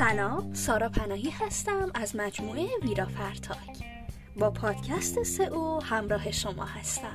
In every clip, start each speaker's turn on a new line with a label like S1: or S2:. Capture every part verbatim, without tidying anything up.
S1: سلام، سارا پناهی هستم از مجموعه ویرا فرتاک. با پادکست سئو همراه شما هستم.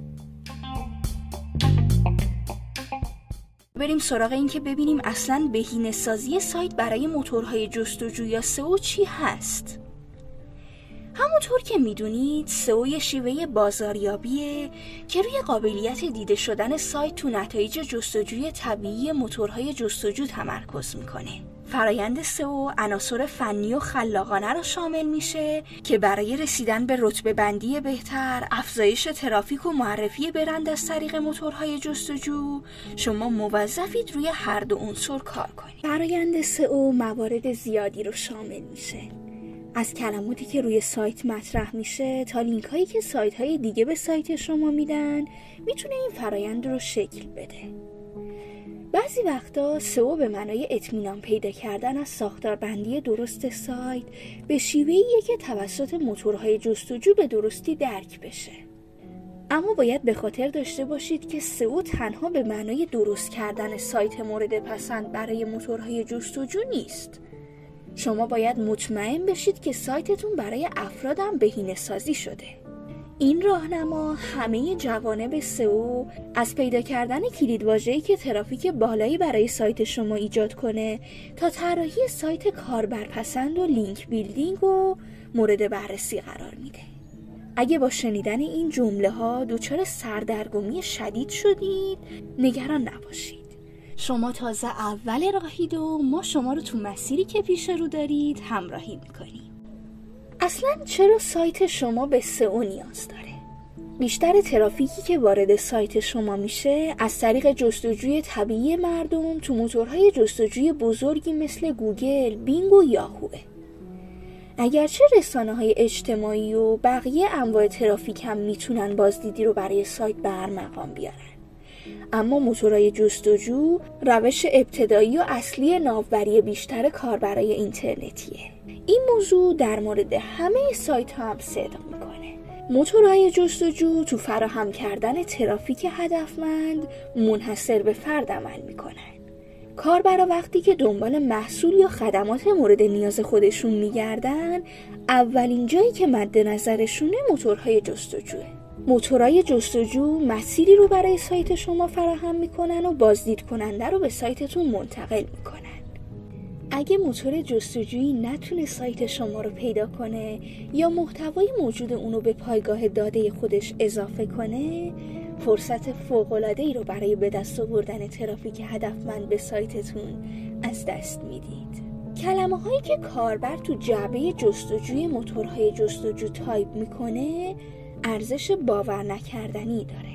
S1: بریم سراغ این که ببینیم اصلاً بهینه‌سازی سایت برای موتورهای جستجو یا سئو چی هست؟ همونطور که میدونید سئو یه شیوه بازاریابیه که روی قابلیت دیده شدن سایت تو نتایج جستجوی طبیعی موتورهای جستجو تمرکز میکنه. فرایند سئو عناصر فنی و خلاقانه رو شامل میشه که برای رسیدن به رتبه بندی بهتر، افزایش ترافیک و معرفی برند از طریق موتورهای جستجو شما موظفید روی هر دو عنصر کار کنید. فرایند سئو موارد زیادی رو شامل میشه، از کلماتی که روی سایت مطرح میشه تا لینک هایی که سایت های دیگه به سایت شما میدن میتونه این فرایند رو شکل بده. بعضی وقتا سئو به معنای اطمینان پیدا کردن از ساختاربندی درست سایت به شیوهیه که توسط موتورهای جستجو به درستی درک بشه. اما باید به خاطر داشته باشید که سئو تنها به معنای درست کردن سایت مورد پسند برای موتورهای جستجو نیست. شما باید مطمئن بشید که سایتتون برای افرادم بهینه‌سازی شده. این راهنما همه جوانب سئو از پیدا کردن کلیدواژه‌ای که ترافیک بالایی برای سایت شما ایجاد کنه تا طراحی سایت کاربرپسند و لینک بیلدینگ و مورد بررسی قرار میده. اگه با شنیدن این جمله ها دچار سردرگمی شدید شدید، نگران نباشید. شما تازه اول راهید و ما شما رو تو مسیری که پیش رو دارید همراهی میکنیم. اصلاً چرا سایت شما به سئو نیاز داره؟ بیشتر ترافیکی که وارد سایت شما میشه از طریق جستجوی طبیعی مردم تو موتورهای جستجوی بزرگی مثل گوگل، بینگ و یاهوه. اگرچه رسانه‌های اجتماعی و بقیه انواع ترافیک هم میتونن بازدیدی رو برای سایت به هر مقام بیارن، اما موتورهای جستجو روش ابتدایی و اصلی ناوبری بیشتر کاربرای اینترنتیه. این موضوع در مورد همه سایت ها هم صدق میکنه. موتورهای جستجو تو فراهم کردن ترافیک هدفمند منحصر به فرد عمل میکنن. کاربرا وقتی که دنبال محصول یا خدمات مورد نیاز خودشون میگردن، اولین جایی که مد نظرشونه موتورهای جستجوه. موتورهای جستجو مسیری رو برای سایت شما فراهم میکنن و بازدید کننده رو به سایتتون منتقل میکنن. اگه موتور جستجویی نتونه سایت شما رو پیدا کنه یا محتوای موجود اونو به پایگاه داده خودش اضافه کنه، فرصت فوق‌العاده‌ای رو برای به دست آوردن ترافیک هدفمند به سایتتون از دست میدید. کلمه هایی که کاربر تو جعبه جستجوی موتورهای جستجو تایپ میکنه ارزش باور نکردنی داره.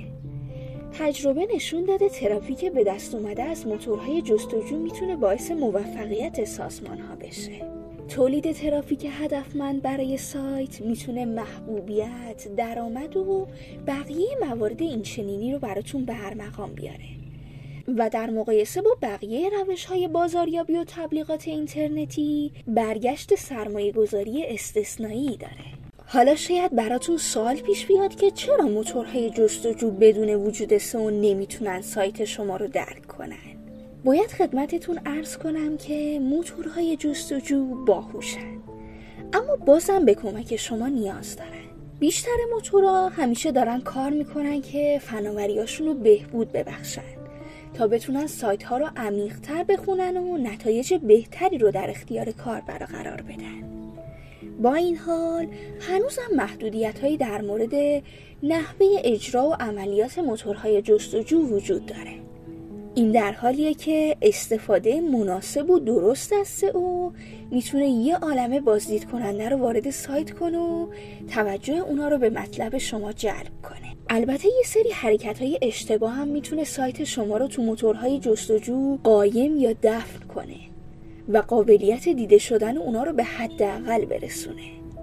S1: تجربه نشون داده ترافیک به دست اومده از موتورهای جستجو میتونه باعث موفقیت سازمان‌ها بشه. تولید ترافیک هدفمند برای سایت میتونه محبوبیت، درآمد و بقیه موارد اینچنینی رو براتون به هر مقام بیاره و در مقایسه با بقیه روش‌های بازاریابی و تبلیغات اینترنتی برگشت سرمایه‌گذاری استثنایی داره. حالا شاید براتون سوال پیش بیاد که چرا موتورهای جستجو بدون وجود سئو نمیتونن سایت شما رو درک کنن؟ باید خدمتتون عرض کنم که موتورهای جستجو باهوشن، اما بازم به کمک شما نیاز دارن. بیشتر موتورها همیشه دارن کار میکنن که فناوریاشون رو بهبود ببخشن تا بتونن سایت ها رو عمیق‌تر بخونن و نتایج بهتری رو در اختیار کاربر قرار بدن. با این حال هنوز هم محدودیت‌هایی در مورد نحوه اجرا و عملیات موتورهای جستجو وجود داره. این در حالیه که استفاده مناسب و درست از سئو میتونه یه عالمه بازدید کننده رو وارد سایت کنه و توجه اونا رو به مطلب شما جلب کنه. البته یه سری حرکت‌های اشتباه هم میتونه سایت شما رو تو موتورهای جستجو قایم یا دفن کنه و قابلیت دیده شدن اونا رو به حداقل برسونه.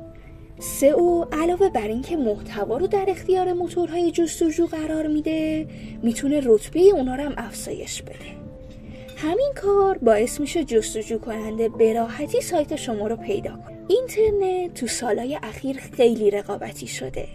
S1: سئو علاوه بر این که محتوا رو در اختیار موتورهای جستجو قرار میده، میتونه رتبه اونا رو هم افزایش بده. همین کار باعث میشه جستجو کننده به راحتی سایت شما رو پیدا کنه. اینترنت تو سالهای اخیر خیلی رقابتی شده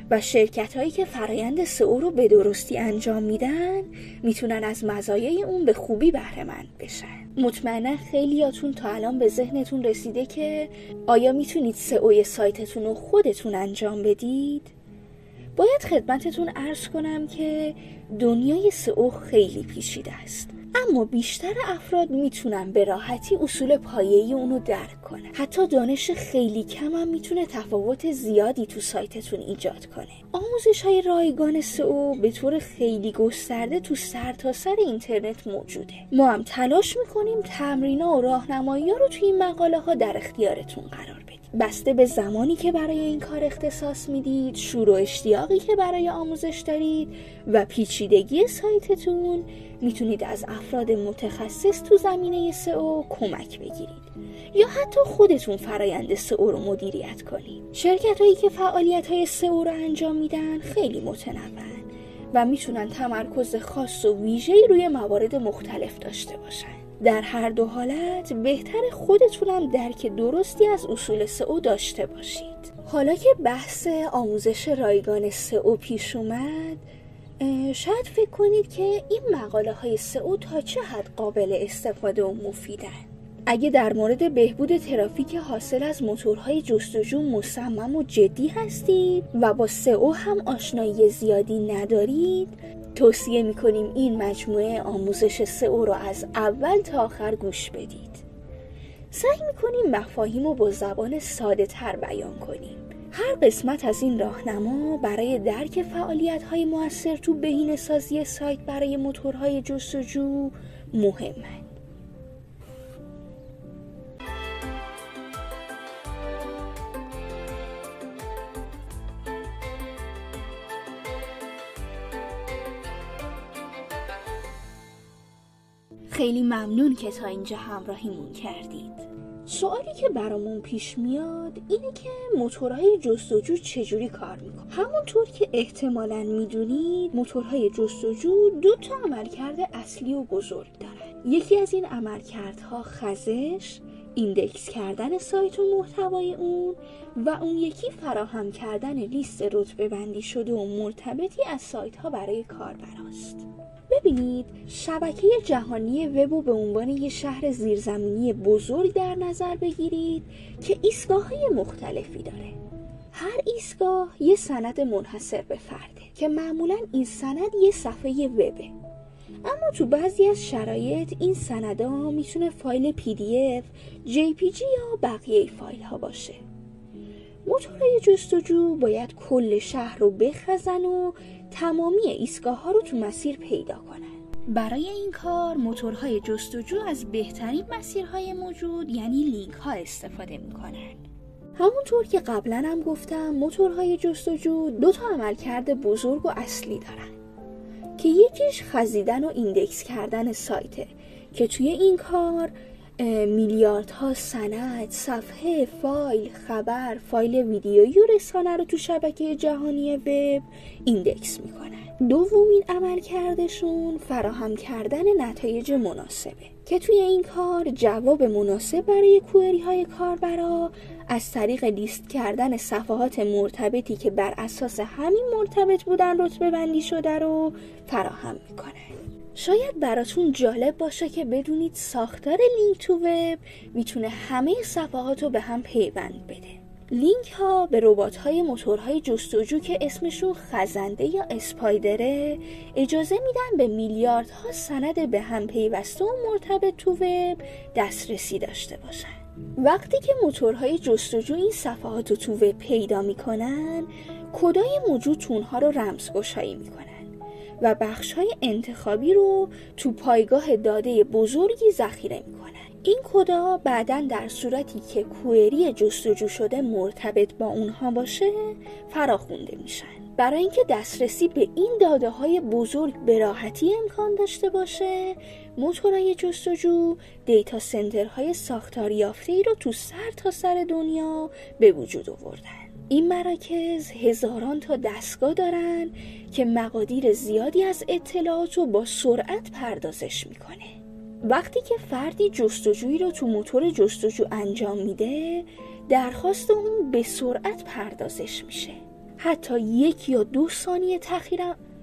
S1: و شرکت هایی که فرایند سئو رو به درستی انجام میدن میتونن از مزایای اون به خوبی بهره مند بشن. مطمئنا خیلیاتون تا الان به ذهنتون رسیده که آیا میتونید سئوی سایتتون رو خودتون انجام بدید؟ باید خدمتتون عرض کنم که دنیای سئو خیلی پیچیده است، اما بیشتر افراد میتونن به راحتی اصول پایه‌ای اونو درک کنن. حتی دانش خیلی کم هم میتونه تفاوت زیادی تو سایتتون ایجاد کنه. آموزش‌های رایگان سئو به طور خیلی گسترده تو سرتاسر اینترنت موجوده. ما هم تلاش میکنیم تمرین‌ها و راهنمایی‌ها رو توی این مقاله‌ها در اختیارتون قرار بدیم. بسته به زمانی که برای این کار اختصاص میدید، شور و اشتیاقی که برای آموزش دارید و پیچیدگی سایتتون، میتونید از افراد متخصص تو زمینه سئو کمک بگیرید یا حتی خودتون فرایند سئو رو مدیریت کنید. شرکت هایی که فعالیت های سئو رو انجام میدن خیلی متنوعن و میتونن تمرکز خاص و ویژه‌ای روی موارد مختلف داشته باشن. در هر دو حالت بهتر خودتون هم درک درستی از اصول سئو داشته باشید. حالا که بحث آموزش رایگان سئو پیش اومد، شاید فکر کنید که این مقاله های سئو تا چه حد قابل استفاده و مفیدن. اگه در مورد بهبود ترافیک حاصل از موتورهای جستجو مصمم و جدی هستید و با سئو هم آشنایی زیادی ندارید، توصیه میکنیم این مجموعه آموزش سئو رو از اول تا آخر گوش بدید. سعی میکنیم مفاهیم رو با زبان ساده تر بیان کنیم. هر قسمت از این راهنما برای درک فعالیت‌های مؤثر تو بهینه‌سازی سایت برای موتورهای جستجو مهمه. خیلی ممنون که تا اینجا همراهیمون کردید. سوالی که برامون پیش میاد اینه که موتورهای جستجو چجوری کار میکنه؟ همونطور که احتمالاً میدونید موتورهای جستجو دو تا عملکرد اصلی و بزرگ دارن. یکی از این عملکردها خزش، ایندکس کردن سایت و محتوای اون، و اون یکی فراهم کردن لیست رتبه بندی شده و مرتبطی از سایت ها برای کاربراست. ببینید، شبکه جهانی وب رو به عنوان یه شهر زیرزمینی بزرگ در نظر بگیرید که ایستگاه‌های مختلفی داره. هر ایستگاه یه سند منحصر به فرده که معمولاً این سند یه صفحه وبه. اما تو بعضی از شرایط این سندها میتونه فایل پی دی اف، جی پی جی یا بقیه فایل ها باشه. موتورهای جستجو باید کل شهر رو بخزن و تمامی ایستگاه ها رو تو مسیر پیدا کنن. برای این کار موتورهای جستجو از بهترین مسیرهای موجود یعنی لینک ها استفاده میکنن. همونطور که قبلا هم گفتم موتورهای جستجو دو تا عملکرد بزرگ و اصلی دارن که یکیش خزیدن و ایندکس کردن سایته که توی این کار میلیاردها سند، صفحه، فایل، خبر، فایل ویدیویی و رسانه رو تو شبکه جهانی وب ایندکس میکنن. دومین عمل کردشون فراهم کردن نتایج مناسبه که توی این کار جواب مناسب برای کوئری های کاربرا از طریق لیست کردن صفحات مرتبطی که بر اساس همین مرتبط بودن رتبه بندی شده رو فراهم میکنن. شاید براتون جالب باشه که بدونید ساختار لینک تو وب میتونه همه صفحات رو به هم پیوند بده. لینک ها به ربات های موتورهای جستجو که اسمشون خزنده یا اسپایدره اجازه میدن به میلیاردها سند به هم پیوسته و مرتبط تو وب دسترسی داشته باشن. وقتی که موتورهای جستجو این صفحات رو تو وب پیدا میکنن، کدای موجود تو اونها رو رمزگشایی میکنن و بخش‌های انتخابی رو تو پایگاه داده بزرگی ذخیره می‌کنن. این کدها بعداً در صورتی که کوئری جستجو شده مرتبط با اونها باشه فراخوانده میشن. برای اینکه دسترسی به این داده‌های بزرگ به راحتی امکان داشته باشه، موتورهای جستجو دیتا سنترهای ساختار یافته‌ای رو تو سر تا سر دنیا به وجود آوردن. این مراکز هزاران تا دستگاه دارن که مقادیر زیادی از اطلاعات رو با سرعت پردازش میکنه. وقتی که فردی جستجویی رو تو موتور جستجو انجام میده، درخواست اون به سرعت پردازش میشه. حتی یک یا دو ثانیه تأخیر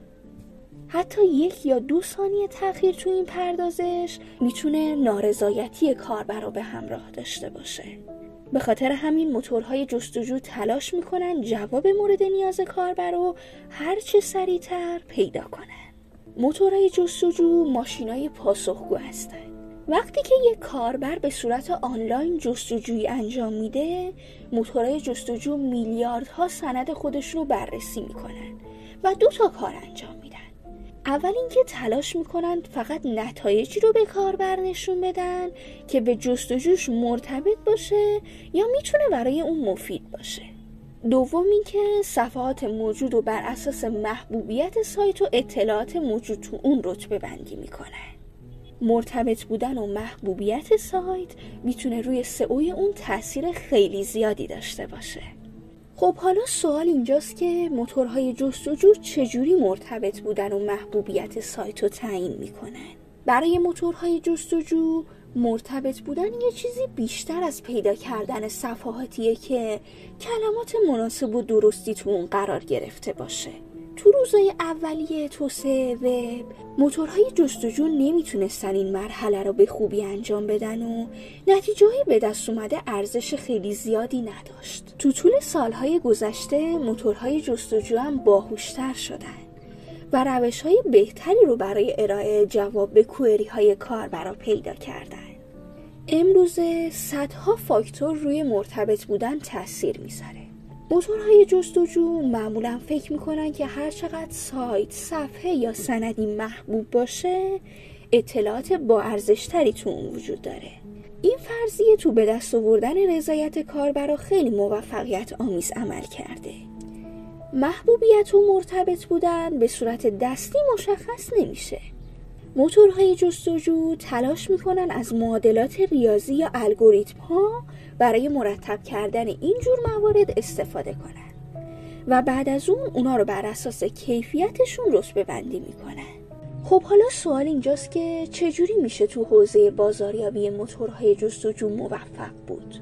S1: حتی یک یا دو ثانیه تأخیر تو این پردازش میتونه نارضایتی کاربر رو به همراه داشته باشه. به خاطر همین موتورهای جستجو تلاش میکنن جواب مورد نیاز کاربر رو هر چه سریعتر پیدا کنن. موتورهای جستجو ماشینای پاسخگو هستن. وقتی که یک کاربر به صورت آنلاین جستجویی انجام میده، موتورهای جستجو میلیاردها سند خودشون رو بررسی میکنن و دو تا کار انجام میدن. اول اینکه تلاش میکنن فقط نتایجی رو به کاربر نشون بدن که به جستجوش مرتبط باشه یا میتونه برای اون مفید باشه. دوم اینکه صفحات موجود رو بر اساس محبوبیت سایت و اطلاعات موجود تو اون رتبه بندی میکنن. مرتبط بودن و محبوبیت سایت میتونه روی سئو اون تاثیر خیلی زیادی داشته باشه. خب حالا سوال اینجاست که موتورهای جستجو چجوری مرتبط بودن و محبوبیت سایت رو تعیین میکنن؟ برای موتورهای جستجو مرتبط بودن یه چیزی بیشتر از پیدا کردن صفحاتیه که کلمات مناسب و درستی تو اون قرار گرفته باشه. تو روزهای اولیه توسعه وب موتورهای جستجو نمیتونستن این مرحله رو به خوبی انجام بدن و نتیجه به دست اومده ارزش خیلی زیادی نداشت. تو طول سالهای گذشته موتورهای جستجو هم باهوشتر شدن و روش‌های بهتری رو برای ارائه جواب به کوئری های کاربرا پیدا کردن. امروزه صدها فاکتور روی مرتبط بودن تاثیر میذاره. موتورهای جستجو معمولا فکر میکنن که هر چقدر سایت، صفحه یا سندی محبوب باشه، اطلاعات با ارزشتری تو اون وجود داره. این فرضیه تو به دست آوردن رضایت کاربرا خیلی موفقیت آمیز عمل کرده. محبوبیت و مرتبط بودن به صورت دستی مشخص نمیشه. موتورهای جستجو تلاش میکنن از معادلات ریاضی یا الگوریتم ها برای مرتب کردن این جور موارد استفاده کنن و بعد از اون اونا رو بر اساس کیفیتشون رتبه بندی میکنن. خب حالا سوال اینجاست که چجوری میشه تو حوزه بازاریابی موتورهای جستجو موفق بود؟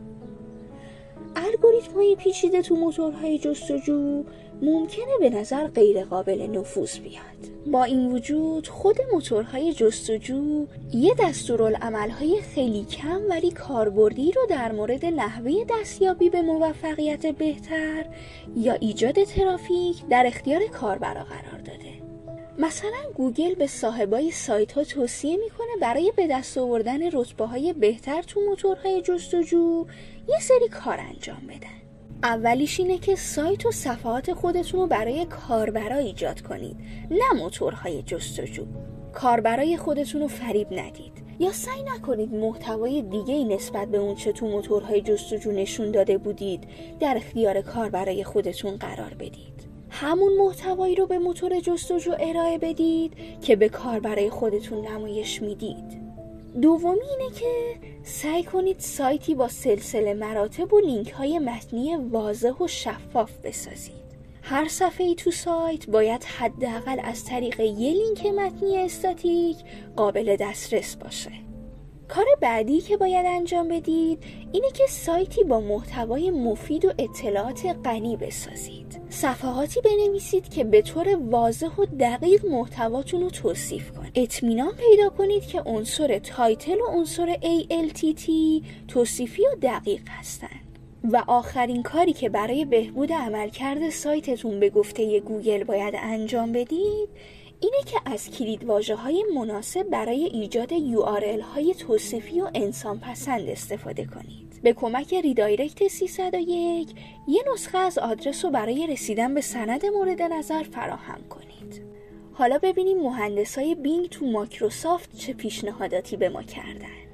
S1: الگوریتم های پیچیده تو موتورهای جستجو ممکنه به نظر غیر قابل نفوذ بیاد. با این وجود خود موتورهای جستجو یه دستورالعمل‌های خیلی کم ولی کاربردی رو در مورد نحوه دستیابی به موفقیت بهتر یا ایجاد ترافیک در اختیار کاربرا قرار داده. مثلا گوگل به صاحبای سایت ها توصیه میکنه برای به دست آوردن رتبه های بهتر تو موتورهای جستجو یه سری کار انجام بدن. اولیش اینه که سایت و صفحات خودتون رو برای کاربرا ایجاد کنید، نه موتورهای جستجو. کاربرای خودتون رو فریب ندید یا سعی نکنید محتوای دیگه‌ای نسبت به اون چه تو موتورهای جستجو نشون داده بودید در اختیار کاربرای خودتون قرار بدید. همون محتوایی رو به موتور جستجو ارائه بدید که به کاربرای خودتون نمایش میدید. دومی اینه که سعی کنید سایتی با سلسله مراتب و لینک های متنی واضح و شفاف بسازید. هر صفحه‌ای تو سایت باید حداقل از طریق یه لینک متنی استاتیک قابل دسترس باشه. کار بعدی که باید انجام بدید اینه که سایتی با محتوای مفید و اطلاعات غنی بسازید. صفحاتی بنویسید که به طور واضح و دقیق محتواتون رو توصیف کنه. اطمینان پیدا کنید که عنصر تایتل و عنصر ای ال تی تی توصیفی و دقیق هستن. و آخرین کاری که برای بهبود عملکرد سایتتون به گفته گوگل باید انجام بدید اینه که از کلیدواژه‌های مناسب برای ایجاد یو آر ال های توصیفی و انسان پسند استفاده کنید. به کمک ریدایرکت سیصد و یک یه نسخه از آدرس رو برای رسیدن به سند مورد نظر فراهم کنید. حالا ببینیم مهندسای بینگ تو مایکروسافت چه پیشنهاداتی به ما کردن.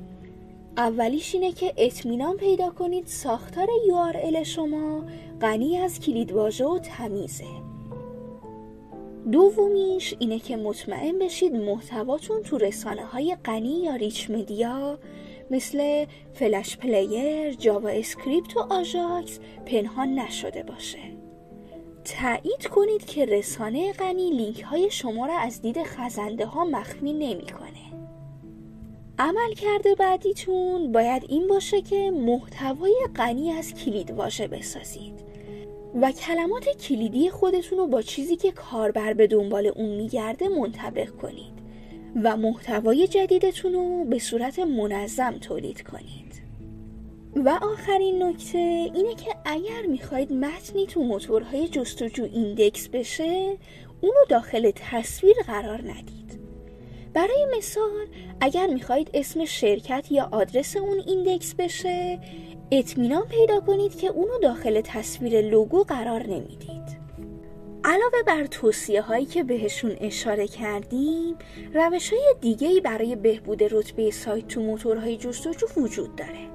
S1: اولیش اینه که اطمینان پیدا کنید ساختار یو آر ال شما غنی از کلیدواژه و تمیزه. دومیش اینه که مطمئن بشید محتواتون تو رسانه‌های غنی یا ریچ مدیا مثل فلش پلیر، جاوا اسکریپت و آژاکس پنهان نشده باشه. تأیید کنید که رسانه غنی لینک های شما را از دید خزنده ها مخفی نمی کنه. عمل کرده بعدیتون باید این باشه که محتوای غنی از کلیدواژه بسازید. و کلمات کلیدی خودتون رو با چیزی که کاربر به دنبال اون میگرده منطبق کنید و محتوای جدیدتون رو به صورت منظم تولید کنید. و آخرین نکته اینه که اگر میخواید متنی تو موتورهای جستجو ایندکس بشه، اونو داخل تصویر قرار ندید. برای مثال اگر میخواید اسم شرکت یا آدرس اون ایندکس بشه، اطمینان پیدا کنید که اونو داخل تصویر لوگو قرار نمیدید. علاوه بر توصیه هایی که بهشون اشاره کردیم، روش های دیگه‌ای برای بهبود رتبه سایت تو موتورهای جستجو وجود داره.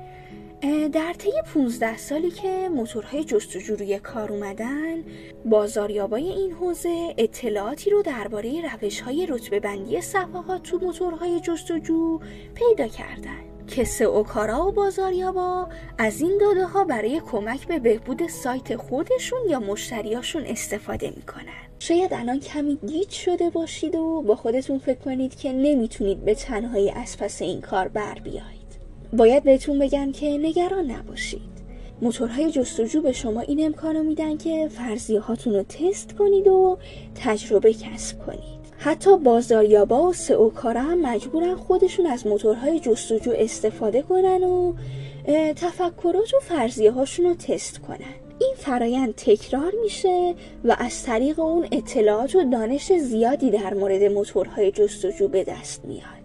S1: در طی پانزده سالی که موتورهای جستجو روی کار اومدن، بازاریابای این حوزه اطلاعاتی رو درباره روش‌های رتبه‌بندی صفحات تو موتورهای جستجو پیدا کردن که سئوکارا و بازاریابا از این داده‌ها برای کمک به بهبود سایت خودشون یا مشتریاشون استفاده میکنن. شاید الان کمی گیج شده باشید و با خودتون فکر کنید که نمیتونید به تنهایی از پس این کار بر بیایید. باید بهتون بگم که نگران نباشید. موتورهای جستجو به شما این امکانو میدن که فرضیه هاتون رو تست کنید و تجربه کسب کنید. حتی بازاریابا و سئوکارا هم مجبورن خودشون از موتورهای جستجو استفاده کنن و تفکرات و فرضیه هاشون رو تست کنن. این فرایند تکرار میشه و از طریق اون اطلاعات و دانش زیادی در مورد موتورهای جستجو به دست میاد.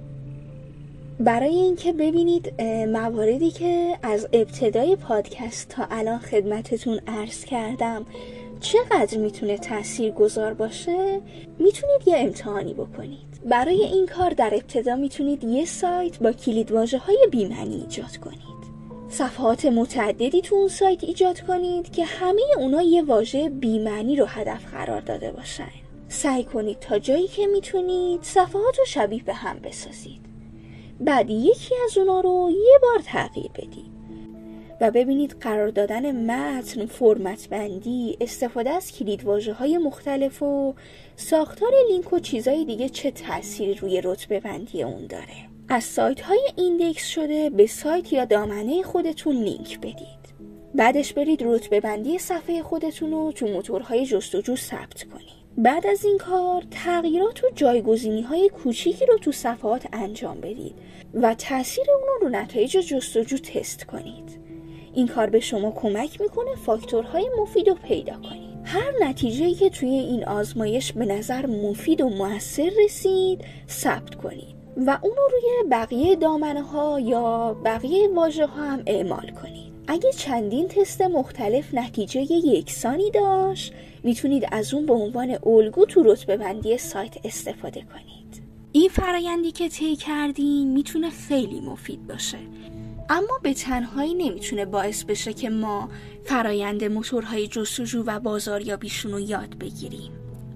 S1: برای اینکه ببینید مواردی که از ابتدای پادکست تا الان خدمتتون عرض کردم چقدر میتونه تاثیرگذار باشه، میتونید یه امتحانی بکنید. برای این کار در ابتدا میتونید یه سایت با کلیدواژه‌های بی‌معنی ایجاد کنید. صفحات متعددی تو اون سایت ایجاد کنید که همه اونا یه واژه بی‌معنی رو هدف قرار داده باشن. سعی کنید تا جایی که میتونید صفحات رو شبیه به هم بسازید. بعد یکی از اونا رو یه بار تغییر بدید و ببینید قرار دادن متن، فرمت بندی، استفاده از کلیدواژه‌های مختلف و ساختار لینک و چیزای دیگه چه تأثیری روی رتبه بندی اون داره. از سایت‌های ایندکس شده به سایت یا دامنه خودتون لینک بدید. بعدش برید رتبه بندی صفحه خودتون رو تو موتورهای جستجو ثبت کنید. بعد از این کار تغییرات و جایگزینی‌های کوچیکی رو تو صفحات انجام بدید و تأثیر اون رو نتایج جستجو تست کنید. این کار به شما کمک میکنه فاکتورهای مفید رو پیدا کنید. هر نتیجه‌ای که توی این آزمایش به نظر مفید و مؤثر رسید ثبت کنید و اون رو روی بقیه دامنه‌ها یا بقیه واژه‌ها هم اعمال کنید. اگه چندین تست مختلف نتیجه یکسانی داشت، میتونید از اون به عنوان الگو تو رتبه بندی سایت استفاده کنید. این فرایندی که طی کردیم میتونه خیلی مفید باشه، اما به تنهایی نمیتونه باعث بشه که ما فرایند موتورهای جستجو و بازاریابیشون رو یاد بگیریم.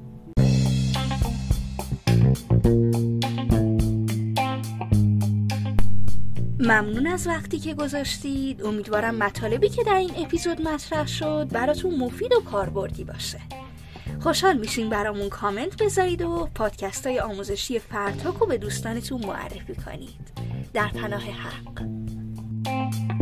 S1: ممنون از وقتی که گذاشتید. امیدوارم مطالبی که در این اپیزود مطرح شد براتون مفید و کاربردی باشه. خوشحال میشین برامون کامنت بذارید و پادکست های آموزشی فرتاک رو به دوستانتون معرفی کنید. در پناه حق.